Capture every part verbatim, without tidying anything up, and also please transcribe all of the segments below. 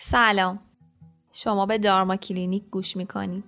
سلام، شما به دارما کلینیک گوش میکنید.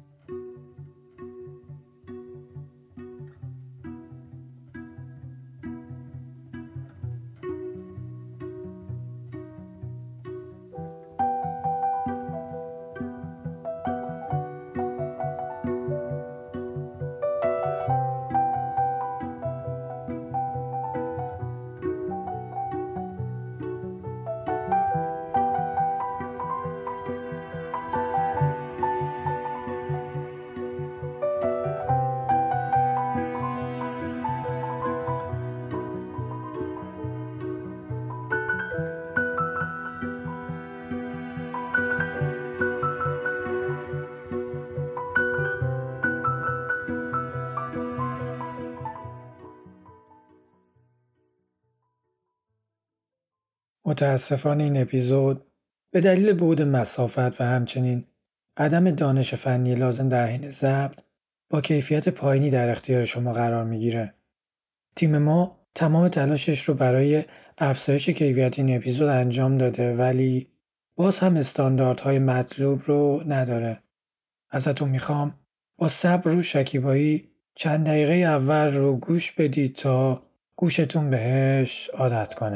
متاسفانه این اپیزود به دلیل بعد مسافت و همچنین عدم دانش فنی لازم در حین ضبط با کیفیت پایینی در اختیار شما قرار میگیره. تیم ما تمام تلاشش رو برای افزایش کیفیت این اپیزود انجام داده ولی باز هم استانداردهای مطلوب رو نداره. ازتون میخوام با صبر و شکیبایی چند دقیقه اول رو گوش بدید تا گوشتون بهش عادت کنه.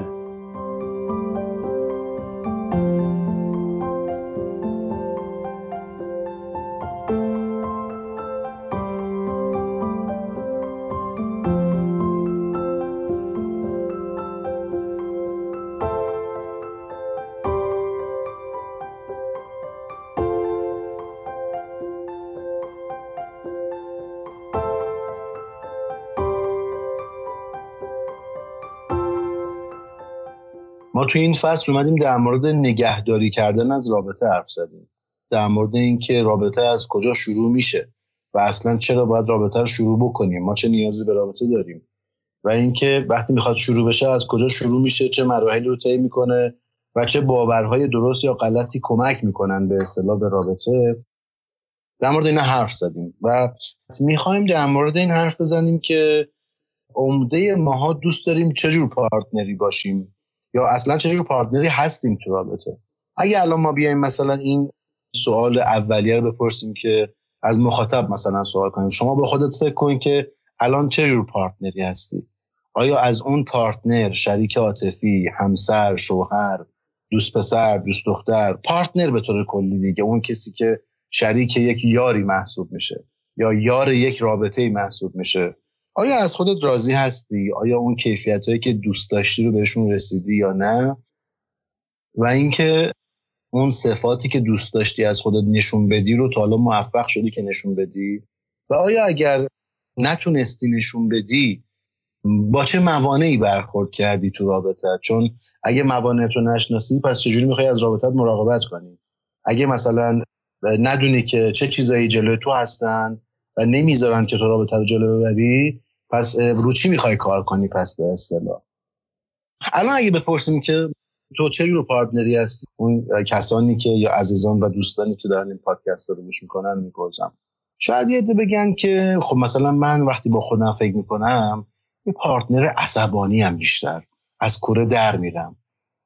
ما توی این فصل اومدیم در مورد نگهداری کردن از رابطه حرف زدیم. در مورد این که رابطه از کجا شروع میشه و اصلا چرا باید رابطه رو شروع بکنیم، ما چه نیازی به رابطه داریم و اینکه وقتی میخواد شروع بشه از کجا شروع میشه، چه مراحلی رو طی میکنه و چه باورهای درست یا غلطی کمک میکنن به اصطلاح به رابطه. در مورد اینا حرف زدیم و میخوایم در مورد این حرف بزنیم که عمده ماها دوست داریم چه جور پارتنری باشیم یا اصلا چه جور پارتنری هستیم تو رابطه. اگه الان ما بیایم مثلا این سوال اولیه رو بپرسیم که از مخاطب مثلا سوال کنیم، شما به خودت فکر کن که الان چه جور پارتنری هستی؟ آیا از اون پارتنر، شریک عاطفی، همسر، شوهر، دوست پسر، دوست دختر، پارتنر به طور کلی دیگه، اون کسی که شریک یک یاری محسوب میشه یا یار یک رابطه‌ای محسوب میشه، آیا از خودت راضی هستی؟ آیا اون کیفیتایی که دوست داشتی رو بهشون رسیدی یا نه؟ و اینکه اون صفاتی که دوست داشتی از خودت نشون بدی رو تا حالا موفق شدی که نشون بدی؟ و آیا اگر نتونستی نشون بدی با چه موانعی برخورد کردی تو رابطه؟ چون اگه موانعت رو نشناسی پس چجوری میخوای از رابطت مراقبت کنی؟ اگه مثلا ندونی که چه چیزایی جلوی تو هستن و نمیذارن که تو رابطه رو جلو ببری، پس رو چی میخوای کار کنی؟ پس به اصطلاح الان اگه بپرسیم که تو چه جور پارتنری هستی، اون کسانی که یا عزیزان و دوستانی که دارن این پادکست رو گوش میکنن میپرسم، شاید یه عده بگن که خب مثلا من وقتی با خودم فکر میکنم یه پارتنر عصبانی ام، بیشتر از کوره در میرم.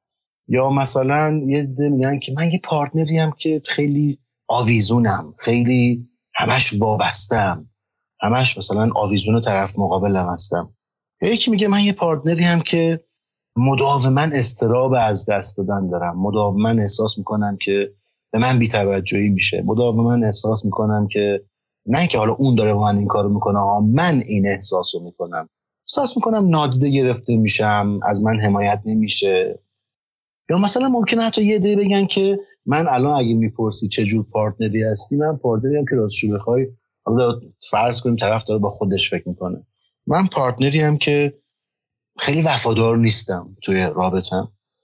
یا مثلا یه عده میگن که من یه پارتنری ام که خیلی آویزونم، خیلی همش وابستم، همش مثلا آویزون طرف مقابلم هستم. یکی میگه من یه پارتنری هم که مداوما اضطراب از دست دادن دارم، مداوما احساس میکنم که به من بی‌توجهی میشه، مداوما احساس میکنم که نه که حالا اون داره با من این کارو میکنه ها، من این احساسو میکنم، احساس میکنم نادیده گرفته میشم، از من حمایت نمیشه. یا مثلا ممکنه حتی یه عده بگن که من الان اگه میپرسی چه جور پارتنری هستی، من پارتنری هم که راستشو بخوای حالا فرض کنیم طرف داره با خودش فکر میکنه، من پارتنری هم که خیلی وفادار نیستم توی رابطم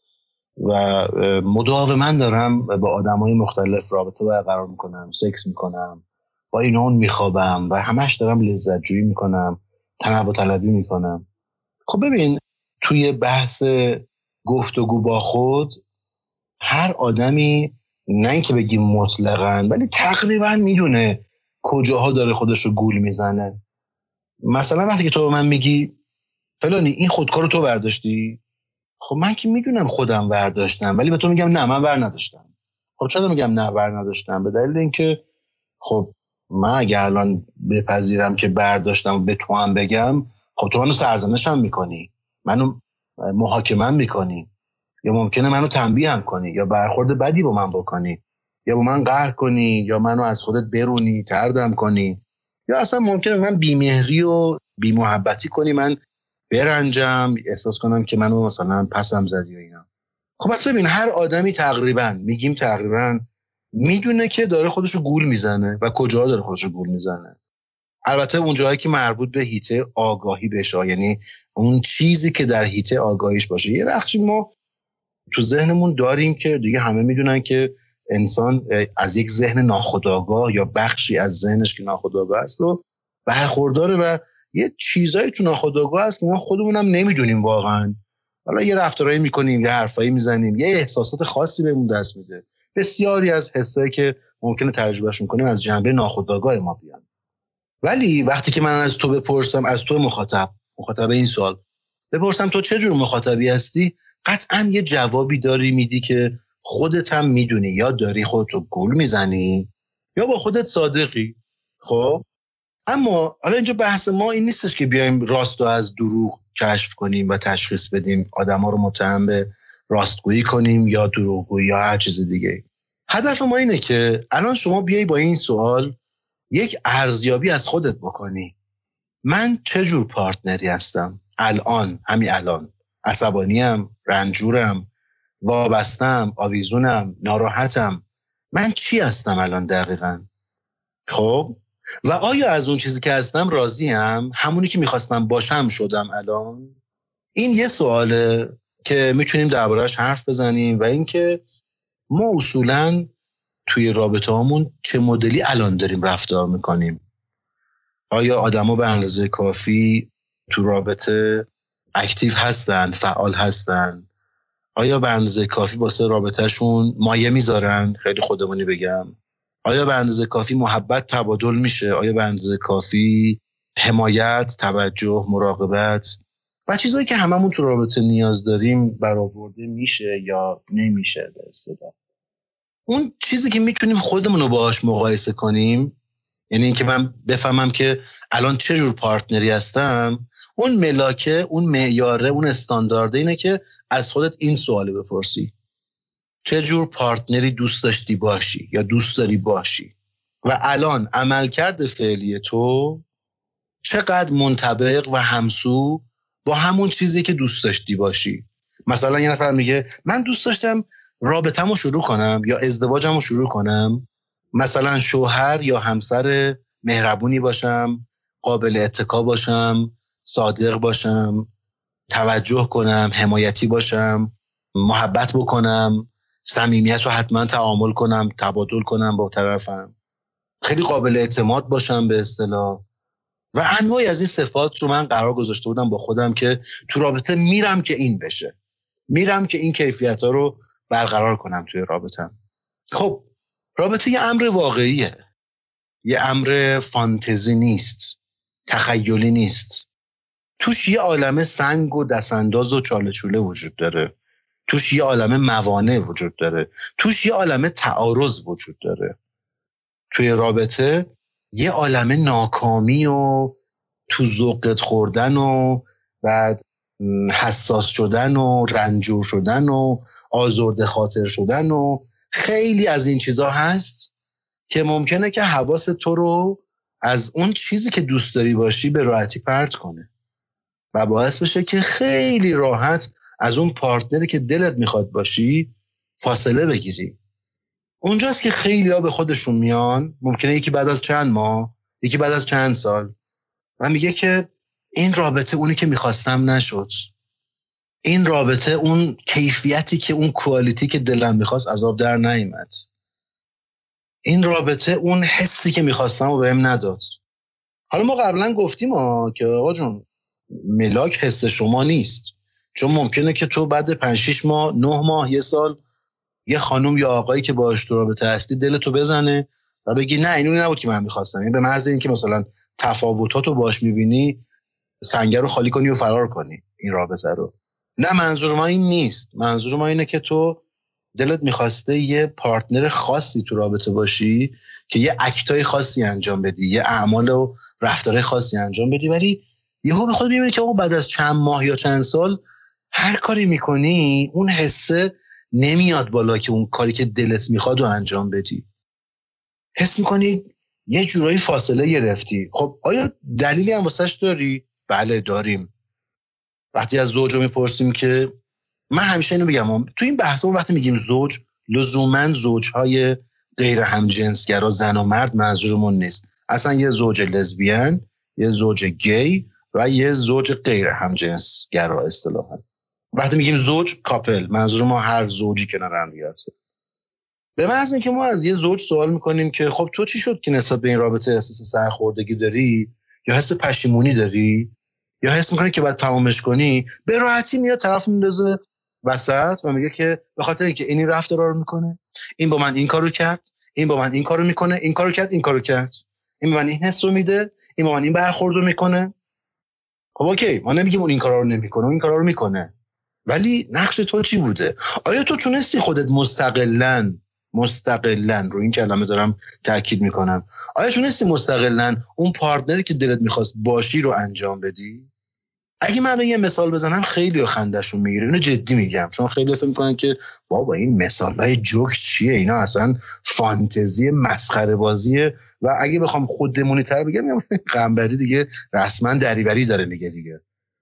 و مداوما دارم با آدمای مختلف رابطه برقرار میکنم، سکس میکنم، با این اون میخوابم و همش دارم لذت جویی میکنم، تنوع طلبی میکنم. خب ببین، توی بحث گفتگو با خود هر آدمی نه اینکه بگیم مطلقاً ولی تقریباً میدونه کجاها داره خودش رو گول میزنه. مثلا وقتی که تو به من میگی فلانی این خودکارو تو برداشتی، خب من که میدونم خودم برداشتم ولی به تو میگم نه من بر نداشتم. خب چرا میگم نه بر نداشتم؟ به دلیل اینکه خب من اگه الان بپذیرم که برداشتم و به تو هم بگم، خب تو منو سرزنش هم میکنی، منو محاکمه هم میکنی، یا ممکنه منو تنبیه هم کنی، یا برخورد بدی با من بکنی، یا با من قهر کنی، یا منو از خودت برونی، طردم کنی، یا اصلا ممکنه من بیمهری و بیمحبتی کنی، من برنجم، احساس کنم که منو مثلا پسم زدی و اینا. خب بس ببین، هر آدمی تقریبا میگیم تقریبا میدونه که داره خودشو گول میزنه و کجا داره خودشو گول میزنه. البته اون جایی که مربوط به حیطه آگاهی بشه، یعنی اون چیزی که در حیطه آگاهیش باشه. یه بخشی ما تو ذهنمون داریم که دیگه همه میدونن که انسان از یک ذهن ناخودآگاه یا بخشی از ذهنش که ناخودآگاه است و برخورداره و یه چیزایی تو ناخودآگاه هست که ما خودمونم نمیدونیم واقعا. حالا یه رفتارایی میکنیم، یه حرفایی میزنیم، یه احساسات خاصی بهمون دست میده. بسیاری از حسایی که ممکنه تجربهشون کنیم از جنبه ناخودآگاه ما بیان. ولی وقتی که من از تو بپرسم، از تو مخاطب مخاطب این سوال بپرسم تو چه جور مخاطبی هستی، قطعا یه جوابی داری میدی که خودت هم میدونی، یا داری خودتو گول میزنی یا با خودت صادقی. خب اما حالا اینجا بحث ما این نیستش که بیایم راست و از دروغ کشف کنیم و تشخیص بدیم، آدما رو متهم به راستگویی کنیم یا دروغگویی یا هر چیز دیگه. هدف ما اینه که الان شما بیای با این سوال یک ارزیابی از خودت بکنی. من چه جور پارتنری هستم الان؟ همین الان عصبانیم، رنجورم، وابستم، آویزونم، ناراحتم. من چی هستم الان دقیقاً؟ خب و آیا از اون چیزی که هستم راضیم؟ همونی که میخواستم باشم شدم الان؟ این یه سواله که میتونیم درباره‌اش حرف بزنیم. و اینکه ما اصولاً توی رابطه هامون چه مدلی الان داریم رفتار میکنیم؟ آیا آدما به اندازه کافی تو رابطه اکتیو هستن، فعال هستن؟ آیا به اندازه کافی واسه رابطهشون مایه میذارن؟ خیلی خودمونی بگم. آیا به اندازه کافی محبت تبادل میشه؟ آیا به اندازه کافی حمایت، توجه، مراقبت و چیزایی که هممون تو رابطه نیاز داریم برآورده میشه یا نمیشه؟ به اصطلاح اون چیزی که میتونیم خودمون رو باهاش مقایسه کنیم، یعنی اینکه من بفهمم که الان چه جور پارتنری هستم، اون ملاکه، اون معیاره، اون استاندارده اینه که از خودت این سوال بپرسی: چه جور پارتنری دوست داشتی باشی یا دوست داری باشی؟ و الان عملکرد فعلی تو چقدر منطبق و همسو با همون چیزی که دوست داشتی باشی؟ مثلا یه نفر میگه من دوست داشتم رابطه‌مو شروع کنم یا ازدواجمو شروع کنم، مثلا شوهر یا همسر مهربونی باشم، قابل اتکا باشم، صادق باشم، توجه کنم، حمایتی باشم، محبت بکنم، صمیمیت رو حتما تعامل کنم، تبادل کنم با طرفم، خیلی قابل اعتماد باشم به اصطلاح. و انواعی از این صفات رو من قرار گذاشته بودم با خودم که تو رابطه میرم که این بشه، میرم که این کیفیت‌ها رو برقرار کنم توی رابطم. خب رابطه یه امر واقعیه، یه امر فانتزی نیست، تخیلی نیست. توش یه عالمه سنگ و دستانداز و چاله چوله وجود داره، توش یه عالمه موانع وجود داره، توش یه عالمه تعارض وجود داره. توی رابطه یه عالمه ناکامی و تو ذوقت خوردن و بعد حساس شدن و رنجور شدن و آزرده خاطر شدن و خیلی از این چیزا هست که ممکنه که حواس تو رو از اون چیزی که دوست داری باشی به راحتی پرت کنه و باعث بشه که خیلی راحت از اون پارتنری که دلت میخواد باشی فاصله بگیری. اونجاست که خیلی ها به خودشون میان، ممکنه یکی بعد از چند ماه، یکی بعد از چند سال، و میگه که این رابطه اونی که میخواستم نشد، این رابطه اون کیفیتی که اون کوالیتی که دلم میخواست عذاب در نیامد، این رابطه اون حسی که میخواستم و بهم نداد. حالا ما قبلا گفتیم ها که آقا جون ملاک حس شما نیست، چون ممکنه که تو بعد پنج شش ماه، نه ماه، یه سال یه خانم یا آقایی که باهاش تو رابطه هستی دلتو بزنه و بگی نه اینو نبود که من میخواستم. این به محض اینکه مثلا تفاوتاتو باهاش میبینی سنگر رو خالی کنی و فرار کنی این رابطه رو. نه، منظور ما این نیست. منظور ما اینه که تو دلت میخواسته یه پارتنر خاصی تو رابطه باشی که یه اکتای خاصی انجام بدی، یه اعمال و رفتارهای خاصی انجام بدی، ولی یهو به خود میبینی که آقا بعد از چند ماه یا چند سال هر کاری میکنی اون حسه نمیاد بالا که اون کاری که دلت میخواد رو انجام بدی. حس میکنی یه جورایی فاصله گرفتی. خب آیا دلیلی هم واسش داری؟ بله داریم. وقتی از زوج رو میپرسیم که من همیشه اینو بگم تو این بحثا وقتی میگیم زوج لزوماً زوجهای غیر همجنسگرا زن و مرد منظورمون نیست. اصلا یه زوج لزبیان، یه زوج گی و یه زوج غیر همجنسگرا اصطلاحاً. وقتی میگیم زوج کاپل منظور ما هر زوجی کنار هم دیگه است. به محض اینکه ما از یه زوج سوال میکنیم که خب تو چی شد که نسبت به این رابطه احساس سرخوردگی داری یا حس پشیمونی داری یا حس میکنی که باید تمامش کنی، به راحتی میاد طرف میندازه وسط و میگه که به خاطر اینکه این این رفتارا رو میکنه، این با من این کارو کرد، این با من این کارو میکنه، این کارو کرد، این کارو کرد، این به من این حس رو میده، این با من این برخورد رو میکنه. خب اوکی، ما نمیگیم اون این کارا رو نمیکنه، اون این کارا رو میکنه، ولی نقش تو چی بوده؟ آیا تو تونستی خودت مستقلاً مستقلاً رو این کلمه دارم تاکید میکنم، آیا تونستی مستقلاً اون پارتنری که دلت میخواست باشی رو انجام بدی؟ اگه من یه مثال بزنم خیلی خنده‌شون میگیره، اینو جدی میگم، چون خیلی فکر میکنن که بابا این مثالای جوک چیه، اینا اصلا فانتزی مسخره بازیه و اگه بخوام خودمونی تر بگم قنبری دیگه رسما دریوری داره میگه دیگه.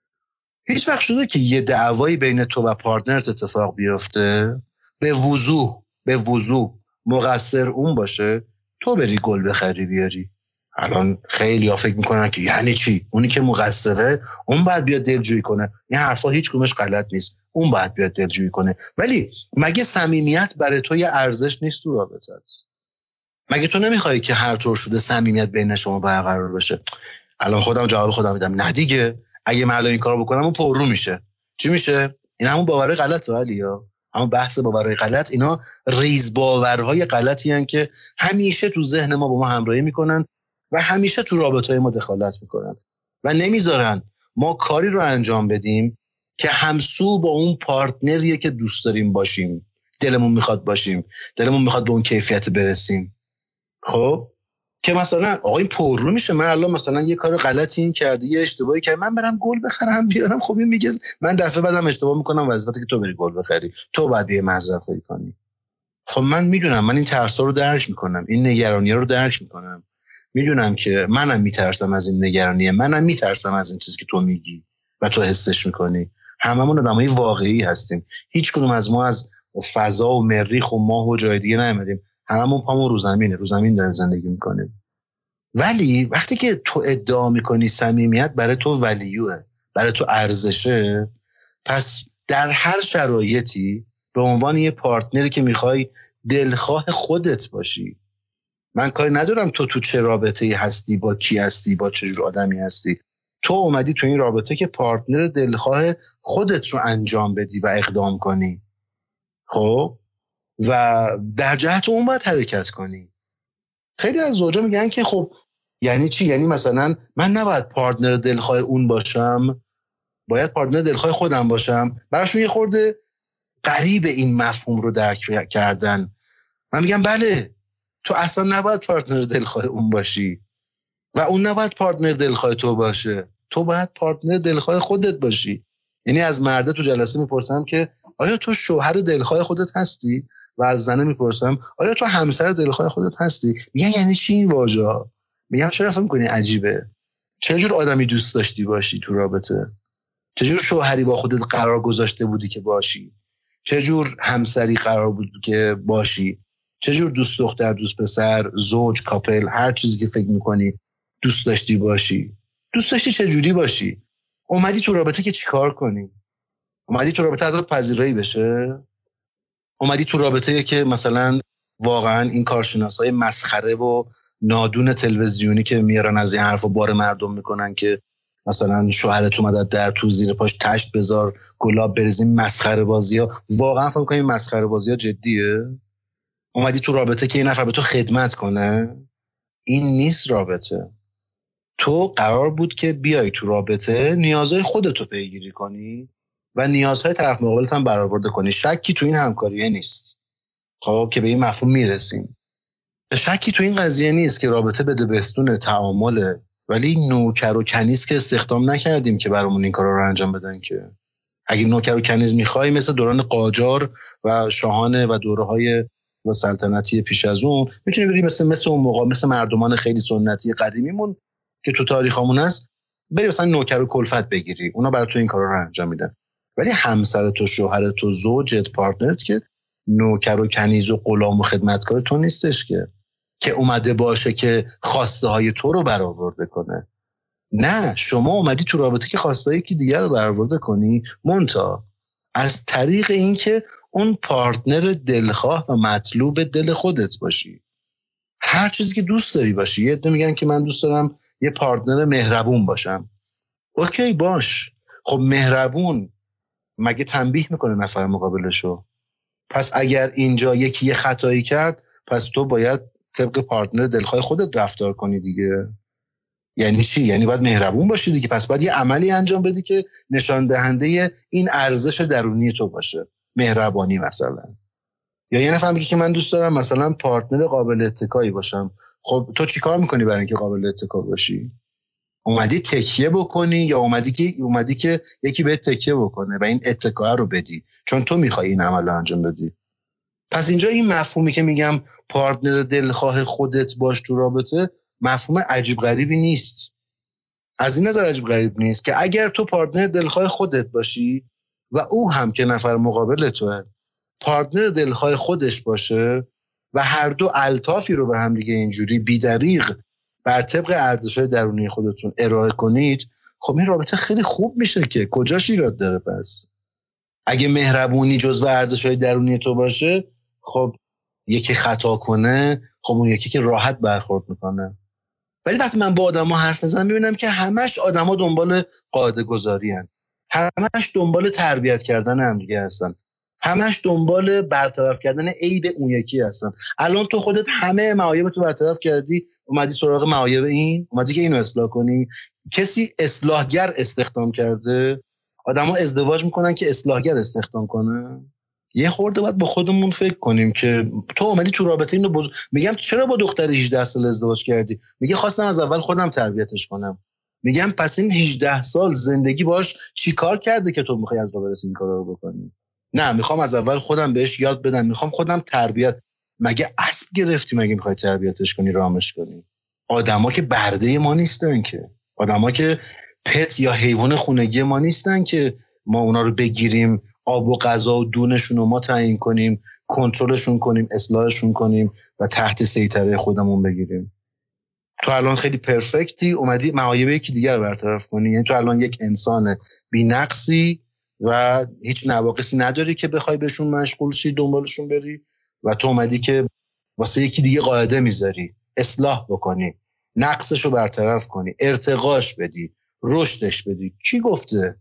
هیچ وقت شده که یه دعوایی بین تو و پارتنرت اتفاق بیفته به وضوح به وضوح مقصر اون باشه تو بری گل بخری بیاری؟ الان خیلی ها فکر میکنن که یعنی چی؟ اونی که مقصره اون باید بیاد دلجویی کنه. این حرفا هیچ کدومش غلط نیست، اون باید بیاد دلجویی کنه، ولی مگه صمیمیت برای تو یه ارزش نیست تو رابطت؟ مگه تو نمیخوای که هر طور شده صمیمیت بین شما برقرار بشه؟ الان خودم جواب خودم میدم نه دیگه، اگه من این کارو بکنم اون پررو میشه. چی میشه؟ این همون باورهای غلطه. ولی یا همون بحث باورهای غلط، اینا ریز باورهای غلطی هستن که همیشه تو ذهن ما با ما همراهی میکنن و همیشه تو رابطه‌های ما دخالت میکنن و نمیذارن ما کاری رو انجام بدیم که همسو با اون پارتنریه که دوست داریم باشیم، دلمون میخواد باشیم، دلمون میخواد به اون کیفیت برسیم. خب که مثلا آقا این پررو میشه، من الان مثلا یه کار غلطی این کردی، یه اشتباهی کردم، من برم گل بخرم بیارم، خب این میگه من دفعه بعدم اشتباه میکنم، وظیفته که تو بری گل بخری، تو باید بیای معذرت خواهی کنی. خب من میدونم، من این ترسا رو درک میکنم، این نگرانی‌ها رو درک میکنم، میدونم که منم میترسم از این نگرانیه، منم میترسم از این چیزی که تو میگی و تو حسش میکنی. هممون آدمای واقعی هستیم، هیچ کدوم از ما از فضا و مریخ و ماه و جای دیگه نیومدیم، هممون پامون رو زمینه، رو زمین داریم زندگی میکنیم. ولی وقتی که تو ادعا میکنی صمیمیت برای تو ولیوه، برای تو ارزشه، پس در هر شرایطی به عنوان یه پارتنری که میخوای دلخواه خودت باشی. من کاری ندارم تو تو چه رابطه‌ای هستی، با کی هستی، با چه جور آدمی هستی. تو اومدی تو این رابطه که پارتنر دلخواه خودت رو انجام بدی و اقدام کنی. خب و در جهت اون باید حرکت کنی. خیلی از زوجا میگن که خب یعنی چی؟ یعنی مثلا من نباید پارتنر دلخواه اون باشم، باید پارتنر دلخواه خودم باشم. براشون یه خورده غریب این مفهوم رو درک کردن. من میگم بله، تو اصلا نباید پارتنر دلخواه اون باشی و اون نباید پارتنر دلخواه تو باشه، تو باید پارتنر دلخواه خودت باشی. یعنی از مرده تو جلسه میپرسم که آیا تو شوهر دلخواه خودت هستی؟ و از زنه میپرسم آیا تو همسر دلخواه خودت هستی؟ میگن یعنی چی این واژه؟ میگم چرا فکر می‌کنی عجیبه؟ چه جور آدمی دوست داشتی باشی تو رابطه؟ چه جور شوهری با خودت قرار گذاشته بودی که باشی؟ چه جور همسری قرار بود که باشی؟ چه جور دوست دختر، دوست پسر، زوج، کاپل، هر چیزی که فکر می‌کنی دوست داشتی باشی؟ دوست داشتی چه جوری باشی؟ اومدی تو رابطه که چیکار کنی؟ اومدی تو رابطه ازت پذیرایی بشه؟ اومدی تو رابطه که مثلا واقعا این کارشناسای مسخره و نادون تلویزیونی که میارن از این حرفا بار مردم میکنن که مثلا شوهرت اومد در تو زیر پاش تشت بذار گلاب بریزیم، مسخره بازی‌ها، واقعا فکر می‌کنی مسخره بازی‌ها جدیه؟ اومدی تو رابطه که این نفر به تو خدمت کنه؟ این نیست رابطه. تو قرار بود که بیای تو رابطه نیازهای خودتو پیگیری کنی و نیازهای طرف مقابلت هم برآورده کنی. شکی تو این همکاریه نیست. خب که به این مفهوم میرسیم. شکی تو این قضیه نیست که رابطه بده بستون تعامله، ولی نوکر و کنیز که استخدام نکردیم که برامون این کارا رو انجام بدن. که اگه نوکر و کنیز میخوای مثل دوران قاجار و شاهانه و دوره‌های سلطنتی پیش از اون، میتونی بری مثل مثل اون موقع مثل مردمان خیلی سنتی قدیمیمون که تو تاریخمون هست، بری مثلا نوکر و کلفت بگیری، اونا برای تو این کارا رو انجام میدن. ولی همسر تو، شوهر تو، زوجت، پارتنرت که نوکر و کنیز و غلام و خدمتکار تو نیستش که که اومده باشه که خواسته های تو رو برآورده کنه. نه، شما اومدی تو رابطه که خواسته های یکی دیگر رو برآورده کنی، منتها از طریق این که اون پارتنر دلخواه و مطلوب دل خودت باشی. هر چیزی که دوست داری باشی. یه عده میگن که من دوست دارم یه پارتنر مهربون باشم. اوکی باش. خب مهربون مگه تنبیه میکنه نفر مقابلشو؟ پس اگر اینجا یکی یه خطایی کرد، پس تو باید طبق پارتنر دلخواه خودت رفتار کنی دیگه. یعنی چی؟ یعنی باید مهربون باشی دیگه. پس باید یه عملی انجام بدی که نشان دهنده این ارزش درونی تو باشه. مهربانی مثلا. یا یه نفر میگه که من دوست دارم مثلا پارتنر قابل اتکایی باشم. خب تو چیکار میکنی برای اینکه قابل اتکا باشی؟ اومدی تکیه بکنی یا اومدی که اومدی که یکی بهت تکیه بکنه و این اتکا رو بدی چون تو میخوای این عمل رو انجام بدی؟ پس اینجا این مفهومی که میگم پارتنر دلخواه خودت باش تو رابطه، مفهوم عجیب غریبی نیست. از این نظر عجیب غریب نیست که اگر تو پارتنر دلخواه خودت باشی و او هم که نفر مقابل توه پارتنر دلخواه خودش باشه و هر دو الطافی رو به هم دیگه اینجوری بی‌دریغ بر طبق ارزش‌های درونی خودتون ارائه کنید، خب این رابطه خیلی خوب میشه. که کجاش ایراد داره؟ پس اگه مهربونی جزو ارزش‌های درونی تو باشه، خب یکی خطا کنه، خب اون یکی که راحت برخورد میکنه. ولی وقتی من با آدما حرف میزنم میبینم که همش آدما دنبال قاعده گذاری هستن، همش دنبال تربیت کردن هم دیگه هستن، همش دنبال برطرف کردن عیب اون یکی هستن. الان تو خودت همه معایب تو برطرف کردی، اومدی سراغ معایب این، اومدی که اینو اصلاح کنی. کسی اصلاحگر استخدام کرده؟ آدما ازدواج میکنن که اصلاحگر استخدام کنه؟ یه خورده باید با خودمون فکر کنیم که تو اومدی تو رابطه اینو بزرگ... میگم چرا با دختر هجده سال ازدواج کردی؟ میگه خواستم از اول خودم تربیتش کنم. میگم پس این هجده سال زندگی باش چی کار کرده که تو میخوای از راه برسی این کارا رو بکنی؟ نه، میخوام از اول خودم بهش یاد بدم، میخوام خودم تربیت. مگه اسب گرفتی مگه میخوای تربیتش کنی، رامش کنی؟ آدما که برده ما نیستن که، آدما که پت یا حیوان خونگی ما نیستن که ما اونا رو بگیریم، آب و غذا و دونشون رو ما تعیین کنیم، کنترلشون کنیم، اصلاحشون کنیم و تحت سیطره خودمون بگیریم. تو الان خیلی پرفکتی، اومدی معایب یکی دیگر برطرف کنی. یعنی تو الان یک انسان بی‌نقصی و هیچ نواقصی نداری که بخوای بهشون مشغول شی، دنبالشون بری، و تو اومدی که واسه یکی دیگه قاعده میذاری، اصلاح بکنی، نقصشو برطرف کنی، ارتقاش بدی، رشدش بدی. کی گفته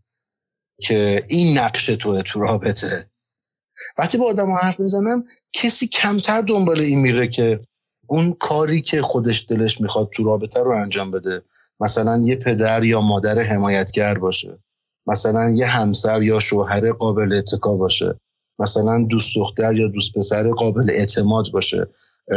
که این نقش توه تو رابطه؟ وقتی با آدم حرف میزنم کسی کمتر دنبال این میره که اون کاری که خودش دلش میخواد تو رابطه رو انجام بده. مثلا یه پدر یا مادر حمایتگر باشه، مثلا یه همسر یا شوهر قابل اتکا باشه، مثلا دوست دختر یا دوست پسر قابل اعتماد باشه،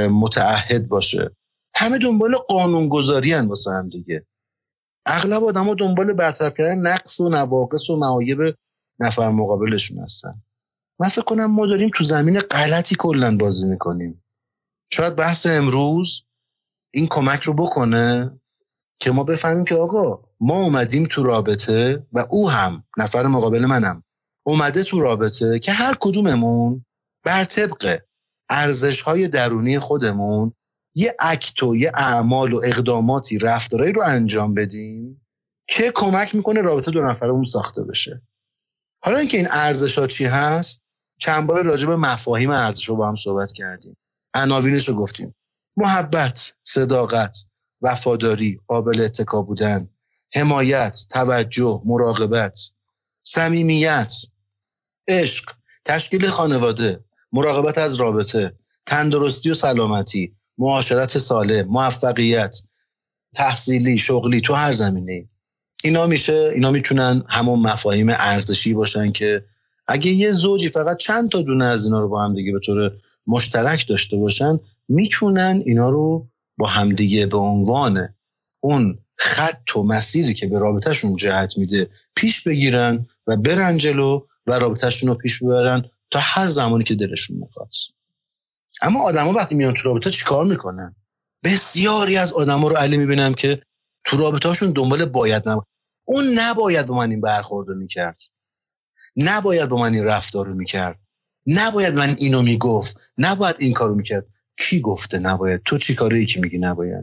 متعهد باشه. همه دنبال قانونگذاری هن واسه هم دیگه. اغلب آدم ها دنبال برطرف کردن نقص و نواقص و معایب نفر مقابلشون هستن. من فکر کنم ما داریم تو زمین غلطی کلن بازی میکنیم. شاید بحث امروز این کمک رو بکنه که ما بفهمیم که آقا ما اومدیم تو رابطه و او هم، نفر مقابل منم، اومده تو رابطه که هر کدوممون بر طبق ارزش‌های درونی خودمون یه اکت و یه اعمال و اقداماتی، رفتارایی رو انجام بدیم که کمک میکنه رابطه دو نفرمون ساخته بشه. حالا اینکه این ارزش‌ها چی هست، چند بار راجع به مفاهیم ارزش رو با هم صحبت کردیم. عناوینش رو گفتیم: محبت، صداقت، وفاداری، قابل اتکا بودن، حمایت، توجه، مراقبت، صمیمیت، عشق، تشکیل خانواده، مراقبت از رابطه، تندرستی و سلامتی، معاشرت سالم، موفقیت تحصیلی، شغلی، تو هر زمینه. اینا میشه اینا میتونن همون مفاهیم ارزشی باشن که اگه یه زوجی فقط چند تا دونه از اینا رو با هم دیگه به طور مشترک داشته باشن میتونن اینا رو با همدیگه به عنوان اون خط و مسیری که به رابطهشون جهت میده پیش بگیرن و برن جلو و رابطهشون رو پیش ببرن تا هر زمانی که دلشون میخواد. اما آدما وقتی میان تو رابطه چیکار میکنن؟ بسیاری از آدما رو علی میبینم که تو رابطه‌هاشون دنبال باید نباید. اون نباید با من این برخورد رو میکرد، نباید با من این رفتار رو میکرد، نباید من اینو میگفت، نباید این کارو میکرد. کی گفته نباید؟ تو چی کاری که میگی نباید؟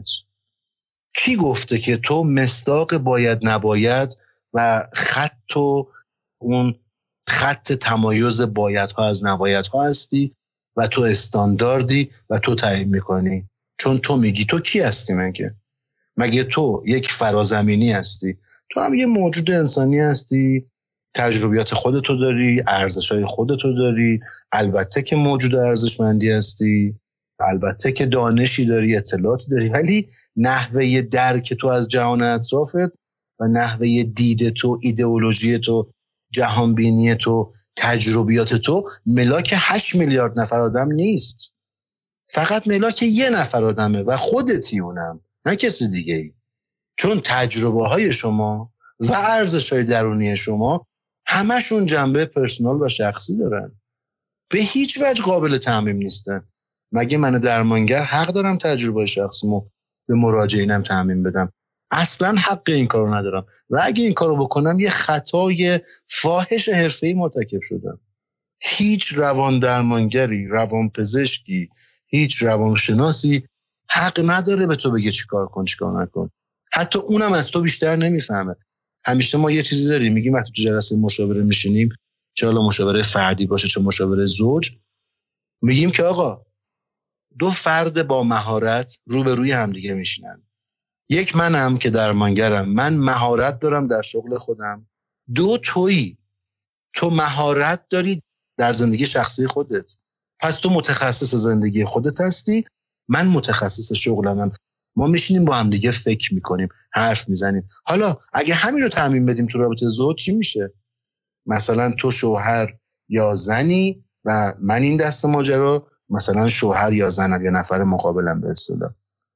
کی گفته که تو مصداق باید نباید و خط و اون خط تمایز بایدها از نبایدها هستی و تو استانداردی و تو تعیین میکنی؟ چون تو میگی. تو کی هستی مگه؟ مگه تو یک فرازمینی هستی؟ تو هم یه موجود انسانی هستی، تجربیات خودتو داری، ارزش‌های خودتو داری، البته که موجود ارزشمندی هستی، البته که دانشی داری، اطلاعاتی داری، ولی نحوه درک تو از جهان اطرافت و نحوه دید تو، ایدئولوژی تو، جهانبینی تو، تجربیات تو ملاک هشت میلیارد نفر آدم نیست. فقط ملاک یه نفر آدمه و خودتی اونم، نه کسی دیگه ای. چون تجربه های شما و ارزش های درونی شما همشون جنبه پرسونال و شخصی دارن، به هیچ وجه قابل تعمیم نیستن. مگه من درمانگر حق دارم تجربه شخصیمو به مراجعینم تعمیم بدم؟ اصلا حق این کارو ندارم و اگه این کارو بکنم یه خطای فاحش حرفه‌ای مرتکب شدم. هیچ روان درمانگری، روان پزشکی، هیچ روانشناسی حق نداره به تو بگه چی کار کن چی کار نکن. حتی اونم از تو بیشتر نمیفهمه. همیشه ما یه چیزی داریم میگیم وقتی تو جلسه مشاوره میشینیم، چه حالا مشاوره فردی باشه چه مشاوره زوج، میگیم که آقا دو فرد با مهارت روبروی همدیگه میشینن. یک منم که درمانگرم، من مهارت دارم در شغل خودم. دو تویی، تو مهارت داری در زندگی شخصی خودت. پس تو متخصص زندگی خودت هستی، من متخصص شغلمم. ما میشینیم با هم دیگه فکر میکنیم، حرف میزنیم. حالا اگه همین رو تعمیم بدیم تو رابطه زوج چی میشه؟ مثلا تو شوهر یا زنی و من این دست ماجرا، مثلا شوهر یا زنم یا نفر مقابلم به اصطلاح.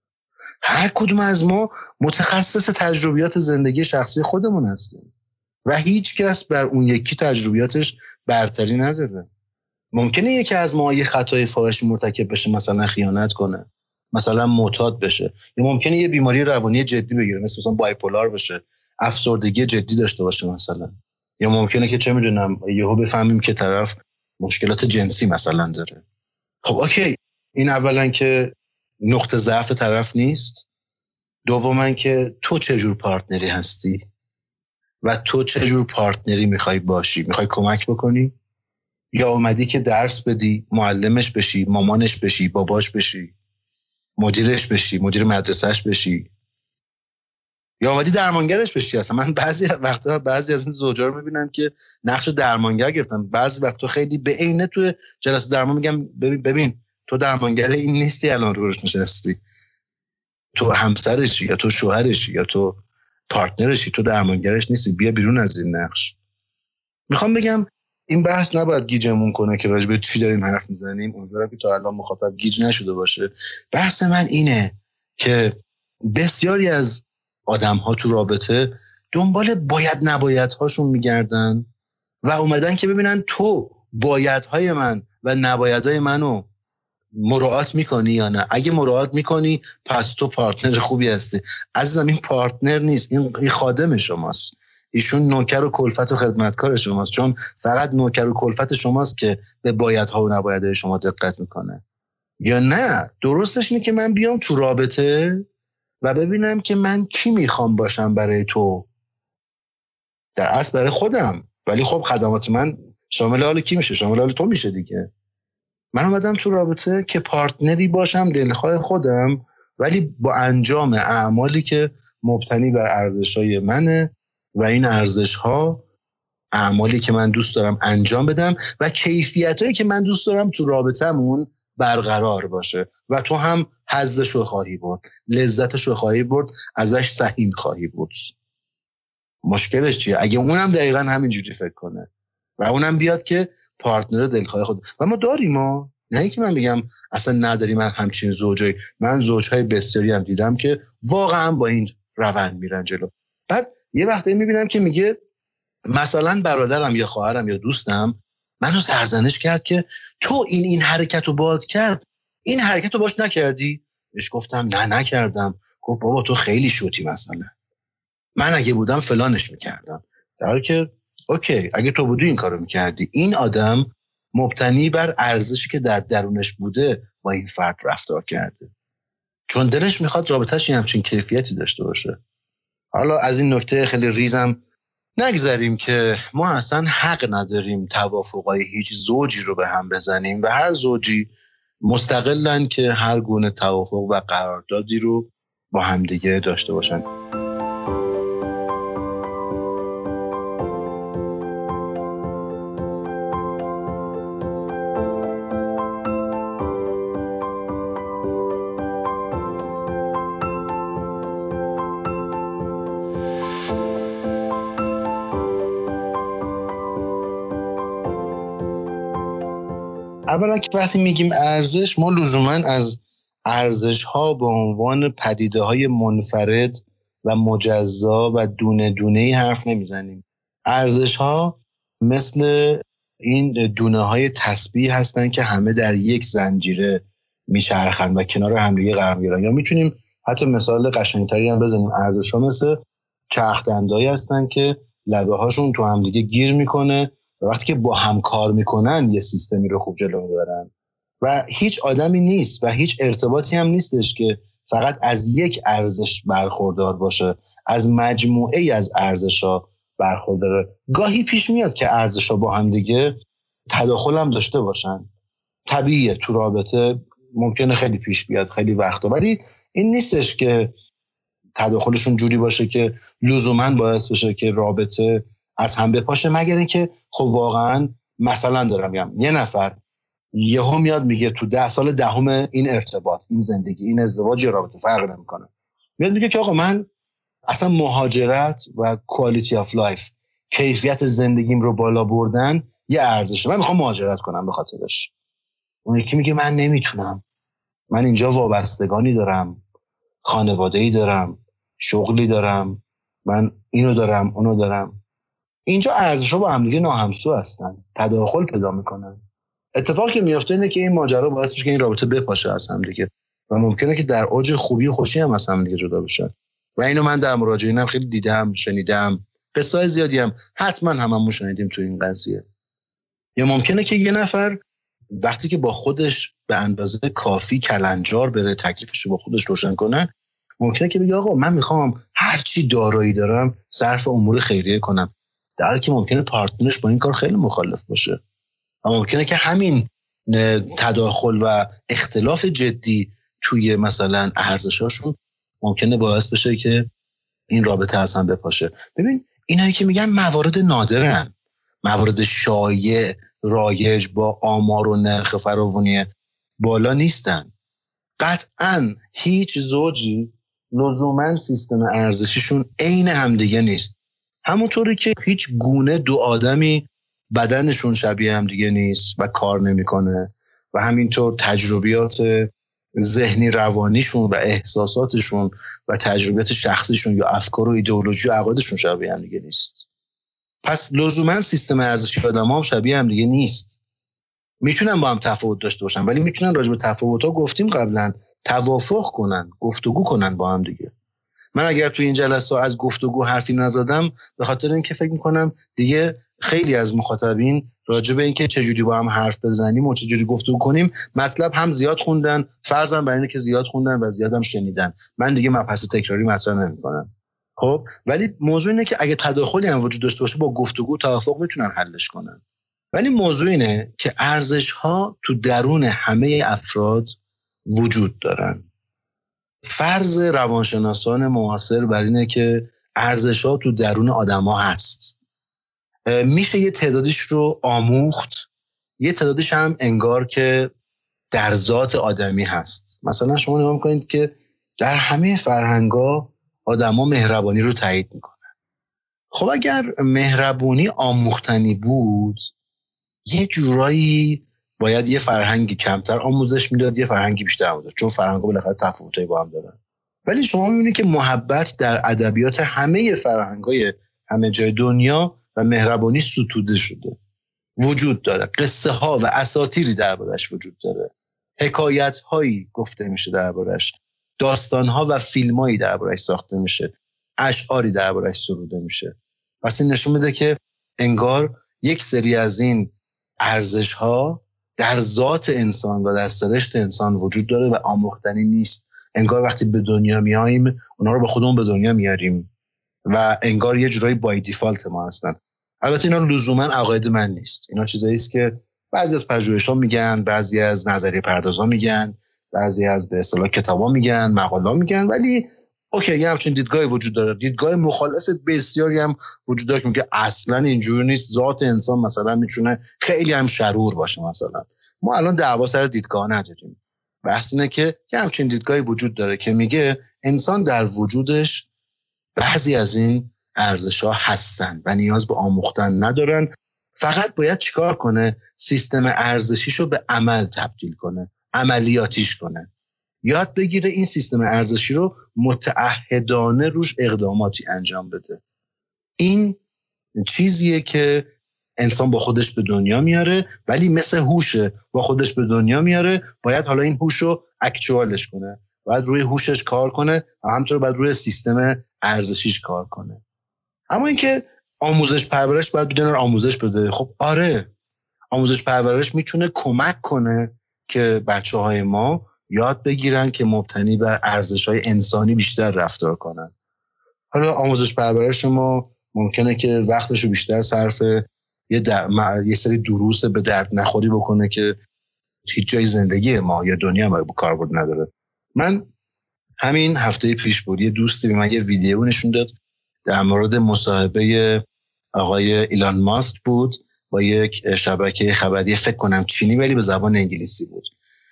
هر کدوم از ما متخصص تجربیات زندگی شخصی خودمون هستیم و هیچ کس بر اون یکی تجربیاتش برتری نداره. ممکنه یکی از ما یه خطای فاحش مرتکب بشه، مثلا خیانت کنه، مثلا معتاد بشه، یا ممکنه یه بیماری روانی جدی بگیره، مثل مثلا بایپولار بشه، افسردگی جدی داشته باشه مثلا، یا ممکنه که چه میدونم یهو بفهمیم که طرف مشکلات جنسی مثلا داره. خب اوکی، این اولا که نقطه ضعف طرف نیست، دوما که تو چه جور پارتنری هستی و تو چه جور پارتنری میخوای باشی. میخوای کمک بکنی یا اومدی که درس بدی، معلمش بشی، مامانش بشی، باباش بشی، مدیرش بشی، مدیر مدرسهش بشی، یا اومدی درمانگرش بشی؟ اصلا من بعضی وقتا بعضی از این زوجا رو میبینم که نقش درمانگر گرفتن. بعضی وقتا خیلی به عینه تو جلسه درمان میگم ببین ببین تو درمانگر این نیستی، الان روش نشستی، تو همسرشی یا تو شوهرشی یا تو پارتنرشی، تو درمانگرش نیستی، بیا بیرون از این نقش. میخوام بگم این بحث نباید گیجمون کنه که راجع به چی داریم حرف میزنیم. امیدوارم که تا الان مخاطب گیج نشده باشه. بحث من اینه که بسیاری از آدم‌ها تو رابطه دنبال باید نباید هاشون میگردن و اومدن که ببینن تو بایدهای من و نبایدهای منو مراعات میکنی یا نه. اگه مراعات میکنی پس تو پارتنر خوبی هستی. عزیزم این پارتنر نیست، این خادم شماست. ایشون نوکر و کلفت و خدمتکار شماست، چون فقط نوکر و کلفت شماست که به بایدها و نبایدهای شما دقت میکنه. یا نه درستش اینه که من بیام تو رابطه و ببینم که من کی میخوام باشم برای تو، در اصل برای خودم، ولی خب خدمات من شامل حال کی میشه؟ شامل حال تو میشه دیگه. من اومدم تو رابطه که پارتنری باشم دلخواه خودم، ولی با انجام اعمالی که مبتنی بر ارزش‌های منه و این ارزش‌ها اعمالی که من دوست دارم انجام بدم و کیفیتایی که من دوست دارم تو رابطمون برقرار باشه و تو هم حظش رو خواهی برد، لذتش رو خواهی برد، ازش سهیم خواهی بود. مشکلش چیه؟ اگه اونم دقیقاً همینجوری فکر کنه و اونم بیاد که پارتنر دلخواه خود و ما داریم ما نه اینکه من بگم اصلا نداری من همچین زوجایی. من زوجهای بسیاری هم دیدم که واقعا با این روند میرن جلو. بعد یه وقتی میبینم که میگه مثلا برادرم یا خواهرم یا دوستم منو سرزنش کرد که تو این این حرکت رو باید کرد، این حرکت رو باش نکردی؟ بهش گفتم نه نکردم. گفت بابا تو خیلی شوتی، مثلا من اگه بودم فلانش میکردم. در حالی که اوکی اگه تو بودی این کارو میکردی. این آدم مبتنی بر ارزشی که در درونش بوده با این فرد رفتار کرده، چون دلش میخواد رابطه‌اش همچین کیفیتی داشته باشه. حالا از این نکته خیلی ریزم نگذاریم که ما اصلا حق نداریم توافقای هیچ زوجی رو به هم بزنیم و هر زوجی مستقلن که هر گونه توافق و قراردادی رو با همدیگه داشته باشن. اولا که وقتی میگیم ارزش، ما لزوما از ارزش ها به عنوان پدیده های منفرد و مجزا و دونه دونه حرف نمیزنیم. ارزش ها مثل این دونه های تسبیح هستن که همه در یک زنجیره میچرخن و کنار همدیگه قرار میگیرن. یا میتونیم حتی مثال قشنگتری هم بزنیم. ارزش ها مثل چرخ دندایی هستن که لبه هاشون تو همدیگه گیر میکنه و وقتی که با هم کار میکنن یه سیستمی رو خوب جلو میبرن. و هیچ آدمی نیست و هیچ ارتباطی هم نیستش که فقط از یک ارزش برخوردار باشه، از مجموعه از ارزش‌ها برخورداره. گاهی پیش میاد که ارزش‌ها با هم دیگه تداخل هم داشته باشن، طبیعیه، تو رابطه ممکنه خیلی پیش بیاد خیلی وقتا، ولی این نیستش که تداخلشون جوری باشه که لزوماً باعث بشه که رابطه از هم بپاشه، مگر اینکه خب واقعاً مثلا دارم میگم یه نفر یهو میاد میگه تو ده سال دهم این ارتباط، این زندگی، این ازدواج یا رابطه فرق نمیکنه، میاد میگه که آقا من اصلا مهاجرت و کوالیتی آف لایف، کیفیت زندگیم رو بالا بردن یه ارزشه، من میخوام مهاجرت کنم به خاطرش. اون یکی میگه من نمیتونم، من اینجا وابستگانی دارم، خانواده‌ای دارم، شغلی دارم، من اینو دارم اونو دارم. اینجا ارزش‌ها با هم دیگه ناهمسو هستن، تداخل پیدا میکنن. اتفاقی که میفته اینه که این ماجرا باعث میشه که این رابطه بپاشه از هم دیگه و ممکنه که در اوج خوبی و خوشی هم از هم دیگه جدا بشن. و اینو من در مراجعینم خیلی دیدم، شنیدم، قصه‌های زیادی هم حتما هممون شنیدیم تو این قضیه. یا ممکنه که یه نفر وقتی که با خودش به اندازه کافی کلنجار بره، تکلیفش رو با خودش روشن کنه، ممکنه که بگه آقا من میخوام هر چی دارایی دارم صرف امور خیریه کنم، در حالی که ممکنه پارتنرش با این کار خیلی مخالف باشه. و ممکنه که همین تداخل و اختلاف جدی توی مثلا ارزشاشون ممکنه باعث بشه که این رابطه از هم بپاشه. ببین اینایی که میگن موارد نادرن، موارد شایع رایج با آمار و نرخ فراوانی بالا نیستن. قطعاً هیچ زوجی لزوماً سیستم ارزشیشون عین همدیگه نیست، همونطوری که هیچ گونه دو آدمی بدنشون شبیه هم دیگه نیست و کار نمیکنه و همینطور تجربیات ذهنی روانیشون و احساساتشون و تجربیات شخصیشون یا افکار و ایدئولوژی و عقایدشون شبیه هم دیگه نیست. پس لزوما سیستم ارزشی آدم‌ها هم شبیه هم دیگه نیست. میتونن با هم تفاوت داشته باشن ولی میتونن راجع به تفاوت‌ها گفتیم قبلا توافق کنن، گفتگو کنن با هم دیگه. من اگر تو این جلسه از گفتگو حرفی نزدم به خاطر اینکه فکر میکنم دیگه خیلی از مخاطبین راجع به اینکه چجوری با هم حرف بزنیم و چجوری گفتگو کنیم مطلب هم زیاد خوندن، فرضاً بر اینه که زیاد خوندن و زیادم شنیدن، من دیگه مبحث تکراری مطرح نمی‌کنم. خب ولی موضوع اینه که اگه تداخلی هم وجود داشته باشه با گفتگو توافق میتونن حلش کنن. ولی موضوع اینه که ارزش‌ها تو درون همه افراد وجود دارن. فرض روانشناسان معاصر بر اینه که ارزش‌ها تو درون آدم‌ها هست. میشه یه تعدادیش رو آموخت، یه تعدادیش هم انگار که در ذات آدمی هست. مثلا شما نگاه می‌کنید که در همه فرهنگ‌ها آدم‌ها مهربانی رو تایید میکنن. خب اگر مهربانی آموختنی بود، یه جورایی باید یه فرهنگی کمتر آموزش میداد، یه فرهنگی بیشتر آموزش، چون فرهنگ‌ها بالاخره تفاوتایی با هم دارن. ولی شما می‌بینید که محبت در ادبیات همه فرهنگ‌های همه جای دنیا و مهربانی ستوده شده، وجود داره. قصه ها و اساطیری دربارش وجود داره، حکایت هایی گفته میشه دربارش، داستان ها و فیلم هایی دربارش ساخته میشه، اشعاری دربارش سروده میشه. پس این نشون میده که انگار یک سری از این ارزش ها در ذات انسان و در سرشت انسان وجود داره و آموختنی نیست. انگار وقتی به دنیا میاییم اونا رو به خودمون به دنیا میاریم و انگار یه جورایی بای دیفالت ما هستن. البته اینا لزوما عقاید من نیست، اینا چیزایی است که بعضی از پژوهش‌ها میگن، بعضی از نظریه پردازا میگن، بعضی از به اصطلاح کتابا میگن، مقالا میگن، ولی اوکی یه همچین دیدگاهی وجود داره. دیدگاه مخالف بسیاری هم وجود داره که میگه اصلا اینجوری نیست، ذات انسان مثلا میتونه خیلی هم شرور باشه. مثلا ما الان دعوا سر دیدگاه نداریم، بحث اینه که یه همچین دیدگاهی وجود داره که میگه انسان در وجودش بعضی از این ارزش‌ها هستن و نیاز به آموختن ندارن، فقط باید چیکار کنه؟ سیستم ارزشیشو به عمل تبدیل کنه، عملیاتیش کنه، یاد بگیره این سیستم ارزشی رو متعهدانه روش اقداماتی انجام بده. این چیزیه که انسان با خودش به دنیا میاره، ولی مثل هوشه، با خودش به دنیا میاره، باید حالا این هوش رو اکچوالش کنه، باید روی هوشش کار کنه و همینطور باید روی سیستم ارزشیش کار کنه. اما اینکه آموزش پرورش باید بدون آموزش بده، خب آره، آموزش پرورش میتونه کمک کنه که بچه‌های ما یاد بگیرن که مبتنی بر ارزش‌های انسانی بیشتر رفتار کنن. حالا آموزش پرورش ما ممکنه که وقتشو بیشتر صرف یه, در... یه سری دروس به درد نخوری بکنه که هیچ جای زندگی ما یا دنیا ما به کاربرد نداره. من همین هفته پیش بود یه دوستی به من یه ویدیو نشون داد در مورد مصاحبه آقای ایلان ماسک بود با یک شبکه خبری فکر کنم چینی ولی به زبان انگلیسی بود،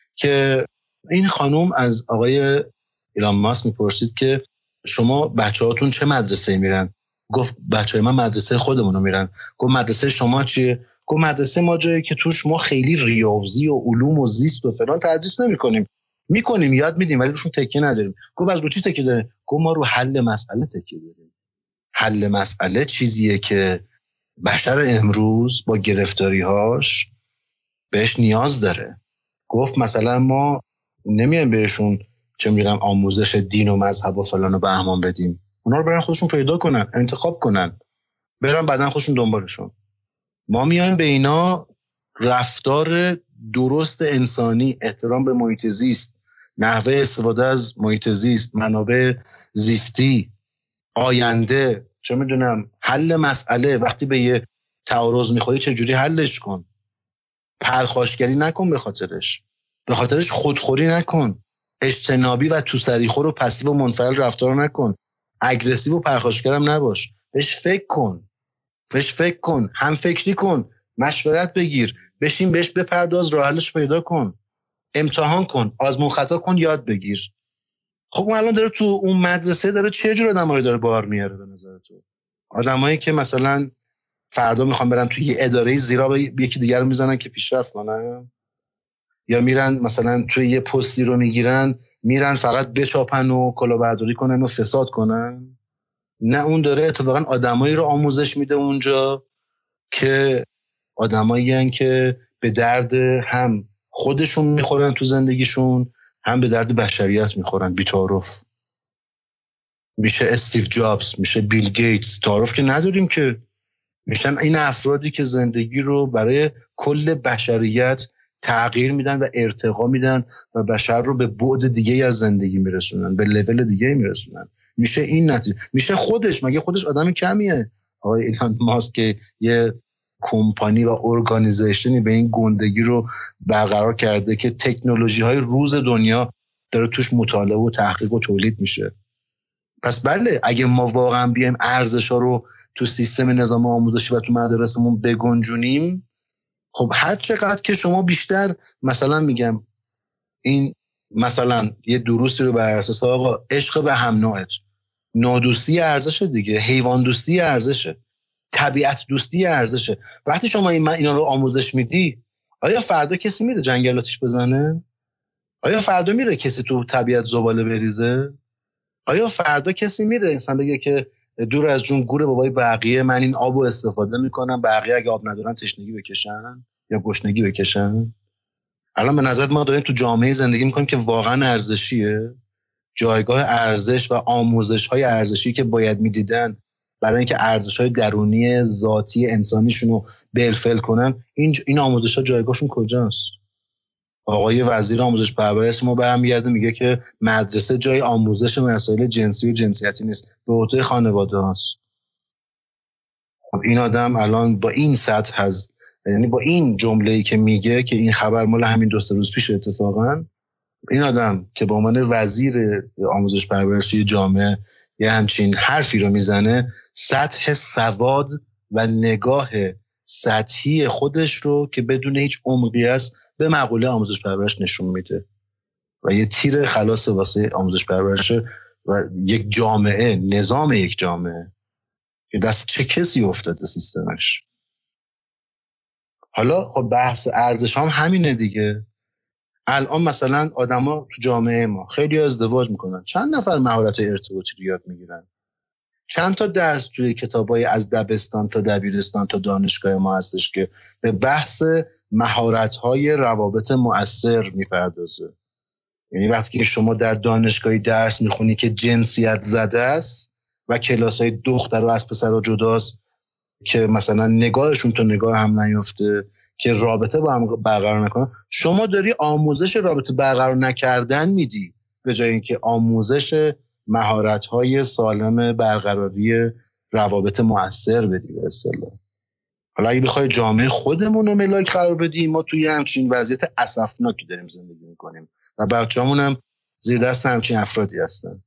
که این خانوم از آقای ایلان ماسک میپرسید که شما بچه‌هاتون چه مدرسه‌ای میرن؟ گفت بچه‌های من مدرسه خودمونو میرن. گفت مدرسه شما چیه؟ گفت مدرسه ما جایی که توش ما خیلی ریاضی و علوم و زیست و فلان تدریس نمی‌کنیم، می‌کنیم یاد میدیم ولی روشون تکیه نداریم. گفت از رو چی تکیه داریم؟ گفت ما رو حل مسئله تکیه داریم. حل مسئله چیزیه که بشر امروز با گرفتاری‌هاش بهش نیاز داره. گفت مثلا ما نمیایم بهشون چه می‌دونم آموزش دین و مذهب و فلان و بهمان بدیم، اونا رو برن خودشون پیدا کنن، انتخاب کنن، برن بعدن خودشون دنبالشون. ما میایم به اینا رفتار درست انسانی، احترام به محیط زیست، نحوه استفاده از محیط زیست، منابع زیستی، آینده، چه میدونم حل مسئله، وقتی به یه تعارض میخوری چجوری حلش کن، پرخاشگری نکن، به خاطرش به خاطرش خودخوری نکن، اجتنابی و تو سریخور و پسیو و منفعل رفتار نکن، اگریسیو و پرخاشگرم نباش، بهش فکر کن بهش فکر کن هم فکری کن، مشورت بگیر، بشین بهش بپرداز، راه حلش پیدا کن، امتحان کن، آزمون خطا کن، یاد بگیر. خب اون الان داره تو اون مدرسه داره چه جور آدمایی داره بار میاره به نظر تو؟ آدمایی که مثلا فردا میخوان برن توی یه اداره زیرا به یکی دیگر رو میزنن که پیشرفت کنن، یا میرن مثلا توی یه پستی رو میگیرن میرن فقط بچاپن و کلاهبرداری کنن و فساد کنن. نه، اون داره اتفاقا آدمایی رو آموزش میده اونجا که آدمایی هستن که به درد هم خودشون میخورن تو زندگیشون، هم به درد بشریت میخورن بی‌تعارف. میشه استیو جابز، میشه بیل گیتس، تعارف که نداریم که، میشن این افرادی که زندگی رو برای کل بشریت تغییر میدن و ارتقا میدن و بشر رو به بعد دیگه از زندگی میرسونن، به لول دیگه میرسونن. میشه این نتیجه، میشه خودش، مگه خودش آدم کمیه؟ آقای ایلان ماسک که یه کمپانی و ارگانیزیشنی به این گندگی رو برقرار کرده که تکنولوژی های روز دنیا داره توش مطالعه و تحقیق و تولید میشه. پس بله، اگه ما واقعا بیایم ارزش‌ها رو تو سیستم نظام آموزشی و تو مدارسمون بگنجونیم، خب هر چقدر که شما بیشتر، مثلا میگم این مثلا یه دروسی رو بر اساس آقا عشق به هم نوعت، نادوستی ارزشه دیگه، حیوان دوستی ارزشه، طبیعت دوستی ارزشه. وقتی شما این اینا رو آموزش میدی، آیا فردا کسی میره جنگل آتیش بزنه؟ آیا فردا میره کسی تو طبیعت زباله بریزه؟ آیا فردا کسی میره مثلا بگه که دور از جون گور بابای بقیه، من این آبو استفاده میکنم، بقیه اگه آب ندارن تشنگی بکشن یا گشنگی بکشن؟ الان به نظر ما داریم تو جامعه زندگی میکنیم که واقعا ارزشیه؟ جایگاه ارزش و آموزش‌های ارزشی که باید میدیدن برای اینکه ارزش‌های درونی ذاتی انسانیشون رو بالفعل کنن، این این آموزش‌ها جایگاهشون کجاست؟ آقای وزیر آموزش پرورش ما برمیگرده میگه که مدرسه جای آموزش مسائل جنسی و جنسیتی نیست، به عهده خانواده هاست. این آدم الان با این سطح از، یعنی با این جمله‌ای که میگه که این خبر مال همین دو سه روز پیش اتفاقا، این آدم که به عنوان وزیر آموزش پرورشی جامعه یه همچین حرفی رو میزنه، سطح سواد و نگاه سطحی خودش رو که بدون هیچ عمقی است به مقوله آموزش پرورش نشون میده و یه تیر خلاص واسه آموزش پرورش و یک جامعه، نظام یک جامعه که دست چه کسی افتاده سیستمش. حالا خب بحث ارزش هم همینه دیگه. الان مثلا آدما تو جامعه ما خیلی ازدواج میکنن، چند نفر مهارت ارتباطی رو یاد میگیرن؟ چند تا درس توی کتابای از دبستان تا دبیرستان تا دانشگاه ما هستش که به بحث مهارت‌های روابط مؤثر میپردازه. یعنی وقتی که شما در دانشگاهی درس میخونی که جنسیت زده است و کلاسای دختر و از پسر و جداست که مثلا نگاهشون تو نگاه هم نیفته، که رابطه با هم برقرار نکنه، شما داری آموزش رابطه برقرار نکردن میدی به جای اینکه آموزش مهارت‌های سالم برقراری روابط مؤثر بدی به اصطلاح. حالا اگه بخوای جامعه خودمون رو ملاک قرار بدیم، ما توی همچین وضعیت اسفناکی داریم زندگی میکنیم و بچه‌مون هم زیر دست همچین افرادی هستن.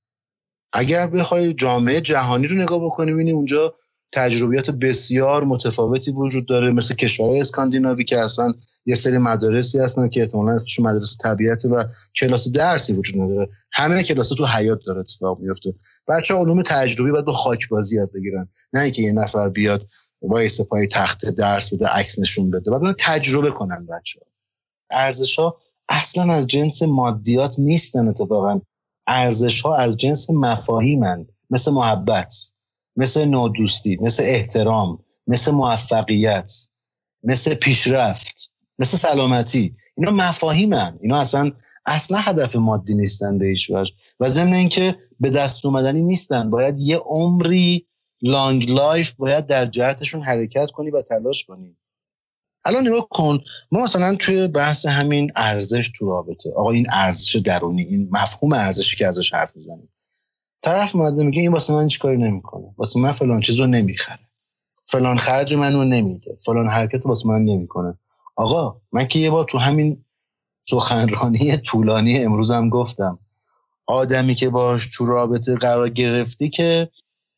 اگر بخوای جامعه جهانی رو نگاه بکنیم، ببینیم اونجا تجربیات بسیار متفاوتی وجود داره، مثل کشورهای اسکاندیناوی که اصلا یه سری مدارسی هستن که احتمالاً اسمشون مدرسه طبیعت و کلاس درسی وجود نداره، همه کلاس تو حیات داره اتفاق میفته. بچه‌ها علوم تجربی باید با خاک بازی یاد بگیرن، نه اینکه یه نفر بیاد وایس پای تخت درس بده عکس نشون بده، باید تجربه کنن بچه‌ها. ارزش‌ها اصلا از جنس مادیات نیستن، اتفاقا ارزش‌ها از جنس مفاهیمن، مثل محبت، مثل نودوستی، مثل احترام، مثل موفقیت، مثل پیشرفت، مثل سلامتی. اینا مفاهیمن، اینا اصلا اصلا هدف مادی نیستن به هیچ وجه و ضمن اینکه به دست اومدنی نیستن، باید یه عمری لانگ لایف باید در جهتشون حرکت کنی و تلاش کنی. الان نگاه کن، ما مثلا توی بحث همین ارزش تو رابطه، آقا این ارزش درونی، این مفهوم ارزشی که ازش حرف میزنیم، طرف اومده میگه این واسه من هیچ کاری نمیکنه، واسه من فلان چیزو نمیخره، فلان خرج منو نمیده، فلان حرکت واسه من نمیکنه. آقا من که یه بار تو همین سخنرانی طولانی امروزم گفتم، آدمی که باش تو رابطه قرار گرفتی که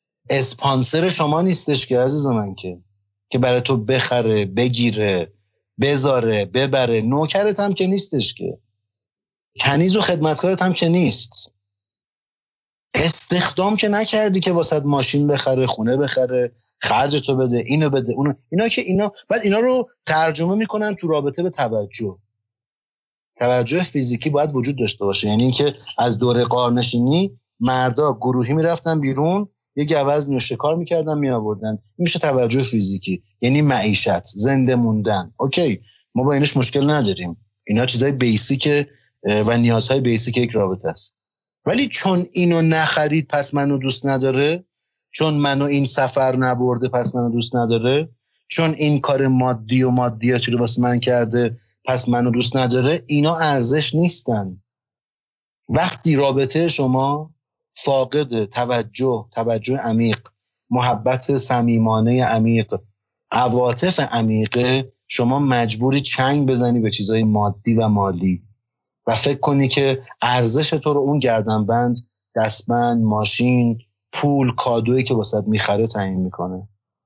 اسپانسر شما نیستش که عزیز من، که که برای تو بخره، بگیره، بذاره، ببره، نوکرت هم که نیستش، که کنیز و خدمتکارت هم که نیست، استخدام که نکردی که واسه ماشین بخره، خونه بخره، خرج تو بده، اینو بده، اونو. اینا که اینا بعد اینا رو ترجمه میکنن تو رابطه به توجه. توجه فیزیکی باید وجود داشته باشه، یعنی اینکه از دوره قارنشینی مردا گروهی میرفتن بیرون، یه گوزن شکار میکردن میآوردن، این میشه توجه فیزیکی، یعنی معیشت، زنده موندن. اوکی، ما با اینش مشکل نداریم، اینا چیزای بیسیک و نیازهای بیسیک یک رابطه است. ولی چون اینو نخرید پس منو دوست نداره، چون منو این سفر نبرده پس منو دوست نداره، چون این کار مادی و مادیاتی رو واسه من کرده پس منو دوست نداره، اینا ارزش نیستن. وقتی رابطه شما فاقد توجه، توجه عمیق، محبت صمیمانه عمیق، عواطف عمیقه، شما مجبوری چنگ بزنی به چیزای مادی و مالی و فکر کنی که ارزش تو رو اون گردنبند، دستبند، ماشین، پول، کادویی که واسط میخره تعیین میکنه.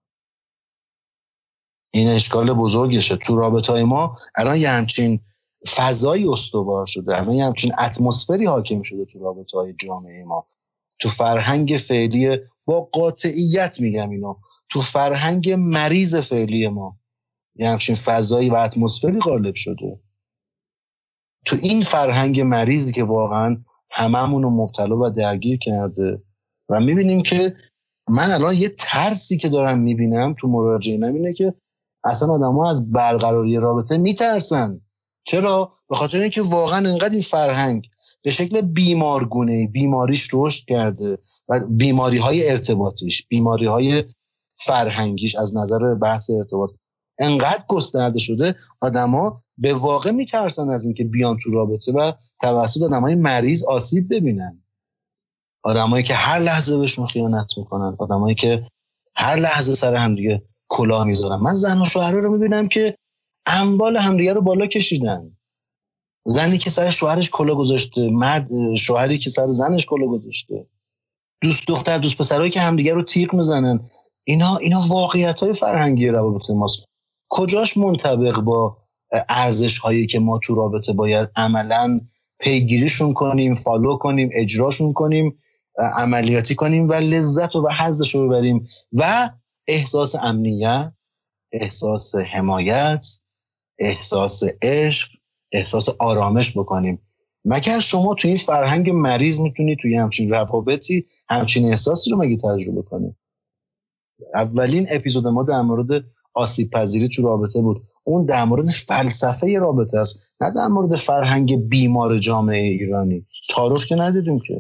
این اشکال بزرگشه. تو رابطه‌های ما الان یه همچین فضایی استوار شده، الان یه همچین اتمسفری حاکم شده تو رابطه‌های جامعه ما، تو فرهنگ فعلی، با قاطعیت میگم اینو، تو فرهنگ مریض فعلی ما، یه همچین فضایی و اتمسفری غالب شده. تو این فرهنگ مریضی که واقعا هممون رو مبتلا و درگیر کرده و میبینیم که من الان یه ترسی که دارم میبینم تو مراجعینم اینه که اصلا آدم ها از برقراری رابطه میترسن. چرا؟ به خاطر اینکه واقعا انقدر این فرهنگ به شکل بیمارگونه بیماریش رشد کرده و بیماری های ارتباطیش، بیماری های فرهنگیش از نظر بحث ارتباط انقدر گسترده شده، آدم ها به واقع میترسن از اینکه بیان تو رابطه و توسط آدم های مریض آسیب ببینن. آدم هایی که هر لحظه بهشون خیانت میکنن، آدم هایی که هر لحظه سر همدیگه کلاه میذارن. من زن و شوهره رو میبینم که اموال همدیگه رو بالا کشیدن. زنی که سر شوهرش کلاه گذاشته، مرد شوهری که سر زنش کلاه گذاشته، دوست دختر دوست پسرایی که همدیگه رو تیغ میزنن. اینا اینا واقعیت‌های فرهنگی روابط ماست. کجاش منطبق با ارزش هایی که ما تو رابطه باید عملاً پیگیریشون کنیم، فالو کنیم، اجراشون کنیم، عملیاتی کنیم و لذت و حظش رو ببریم و احساس امنیت، احساس حمایت، احساس عشق، احساس آرامش بکنیم. مگر شما تو این فرهنگ مریض میتونی توی همچین روابطی همچین احساسی رو مگه تجربه کنی؟ اولین اپیزود ما در مورد آسیب پذیری تو رابطه بود. اون در مورد فلسفه رابطه است، نه در مورد فرهنگ بیمار جامعه ایرانی. تعارف که ندیدیم که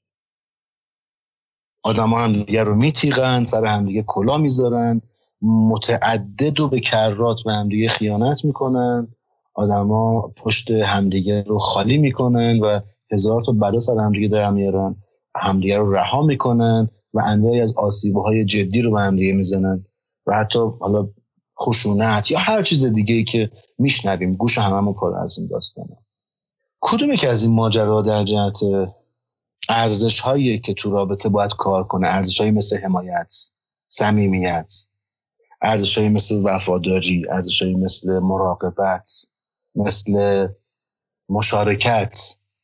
آدم ها همدیگه رو میتیغن، سر همدیگه کلا میذارن، متعدد و به کرات به همدیگه خیانت میکنن، آدم ها پشت همدیگه رو خالی میکنن و هزار تا بلا سر همدیگه در میارن، همدیگه رو رها میکنن و انواعی از آسیب‌های جدی رو به همدیگه میزنن و حتی حالا خشونت یا هر چیز دیگه‌ای که میشنویم گوش هممون پر از این داستانه. کدومی که از این ماجرا در جهت ارزش‌هایی که تو رابطه باید کار کنه، ارزش‌هایی مثل حمایت، صمیمیت، ارزش‌هایی مثل وفاداری، ارزش‌هایی مثل مراقبت، مثل مشارکت،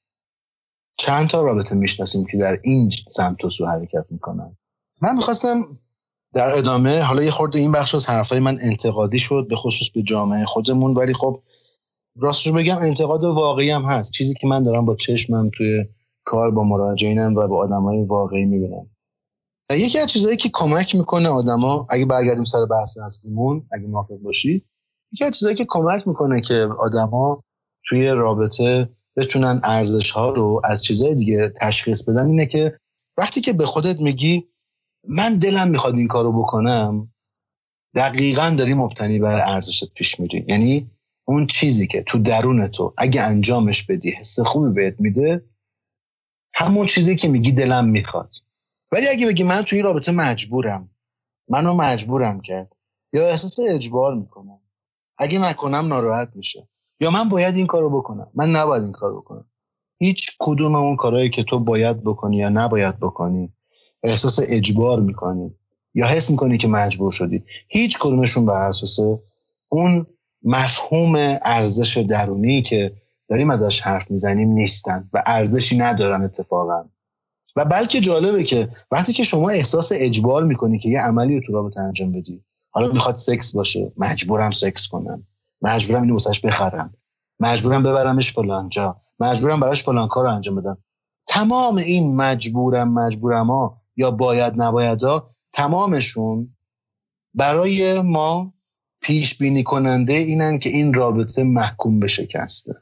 چند تا رابطه میشناسیم که در این سمت و سو حرکت میکنن. من میخواستم در ادامه، حالا یه خورده این بخش از حرفای من انتقادی شد به خصوص به جامعه خودمون، ولی خب راستش بگم انتقاد واقعی هم هست، چیزی که من دارم با چشمم توی کار با مراجعینم و با آدمای واقعی میبینم. یکی از چیزایی که کمک میکنه آدما، اگه برگردیم سر بحث اصلیمون اگه موافق باشید، یکی از چیزایی که کمک میکنه که آدما توی رابطه بتونن ارزش‌ها رو از چیزای دیگه تشخیص بدن اینه که وقتی که به خودت میگی من دلم میخواد این کارو بکنم، دقیقاً داری مبتنی بر ارزشت پیش میری. یعنی اون چیزی که تو درون تو اگه انجامش بدی حس خوبی بهت میده، همون چیزی که میگی دلم میخواد. ولی اگه بگی من تو این رابطه مجبورم، منو مجبورم کرد، یا احساس اجبار میکنم، اگه نکنم ناراحت میشه، یا من باید این کارو بکنم، من نباید این کارو بکنم، هیچ کدوم اون کارهایی که تو باید بکنی یا نباید بکنی احساس اجبار میکنی یا حس میکنی که مجبور شدی، هیچ کدومشون بر اساس اون مفهوم ارزش درونی که داریم ازش حرف میزنیم نیستن و ارزشی ندارن اتفاقا. و بلکه جالبه که وقتی که شما احساس اجبار میکنی که یه عملی رو تو رابطه انجام بدی، حالا میخواد سکس باشه، مجبورم سکس کنم، مجبورم اینو واسش بخرم، مجبورم ببرمش فلان جا، مجبورم براش فلان کارو انجام بدم، تمام این مجبورم مجبورم ها یا باید نباید ها، تمامشون برای ما پیش بینی کننده اینن که این رابطه محکوم به شکسته.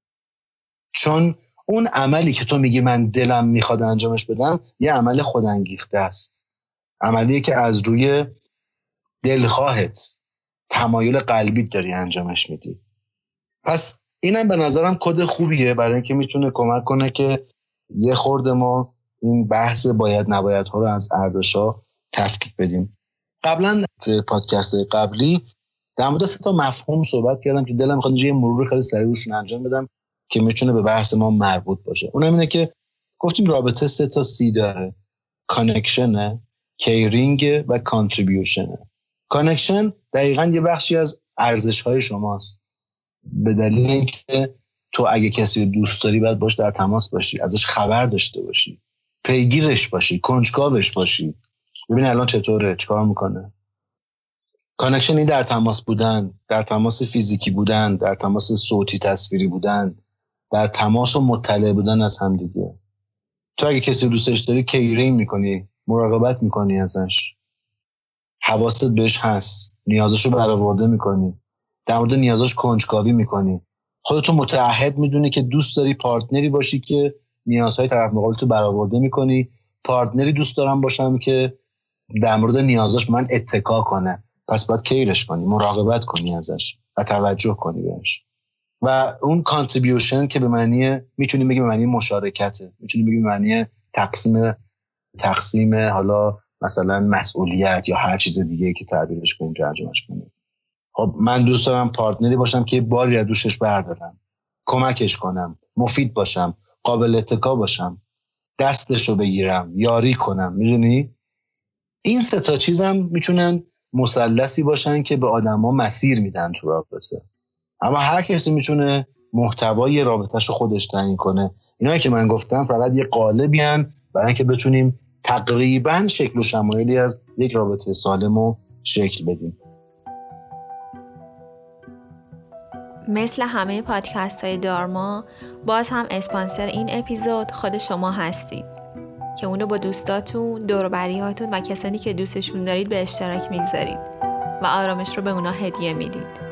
چون اون عملی که تو میگی من دلم میخواد انجامش بدم یه عمل خودانگیخته است، عملیه که از روی دلخواهت، تمایل قلبی داری انجامش میدی. پس اینم به نظرم کد خوبیه برای اینکه میتونه کمک کنه که یه خورده ما این بحث باید نباید ها رو از ارزش‌ها تفکیک بدیم. قبلا توی پادکست قبلی در مورد سه تا مفهوم صحبت کردم که دلم میخواد یه مرور خیلی سریع روشون انجام بدم که میتونه به بحث ما مربوط باشه. اونم اینه که گفتیم رابطه سه تا سی داره: کانکشن، کیرینگ و کانتریبیوشن. کانکشن دقیقاً یه بخشی از ارزش‌های شماست، به دلیل اینکه تو اگه کسی رو دوست داری باید باش در تماس باشی، ازش خبر داشته باشی، پیگیرش باشی، کنجکاوش باشی، ببین الان چطوره، چیکار میکنه. کانکشنی در تماس بودن، در تماس فیزیکی بودن، در تماس صوتی تصویری بودن، در تماس و مطلع بودن از هم دیگه. تو اگه کسی دوستش داری کیرینگ میکنی، مراقبت میکنی ازش، حواست بهش هست، نیازشو برآورده میکنی، در مورد نیازش کنجکاوی میکنی، خودتو متعهد میدونی که دوست داری پارتنری باشی که نیازهای طرف مقابلتو برآورده میکنی. پارتنری دوست دارم باشم که در مورد نیازش من اتکا کنه، پس باید کیرش کنی، مراقبت کنی ازش و توجه کنی بهش. و اون کانتریبیوشن که به معنی میتونیم بگیم به معنی مشارکته، میتونیم بگیم به معنی تقسیم تقسیم حالا مثلا مسئولیت یا هر چیز دیگه که تعبیرش کنیم، ترجمهش کنیم. خب من دوست دارم پارتنری باشم که باری از دوشش بردارم، کمکش کنم، مفید باشم، قابل اتکا باشم، دستشو بگیرم، یاری کنم. میدونی این سه تا چیزم میتونن مثلثی باشن که به آدما مسیر میدن تو رابطه. اما هر کسی میتونه محتوای رابطه‌شو خودش تعیین کنه. اینایی که من گفتم فقط یه قالبی ان برای اینکه بتونیم تقریبا شکل و شمایلی از یک رابطه سالمو شکل بدیم. مثل همه پادکست های دارما، باز هم اسپانسر این اپیزود خود شما هستید که اونو با دوستاتون، دور و بریاتون و کسانی که دوستشون دارید به اشتراک میگذارید و آرامش رو به اونا هدیه میدید.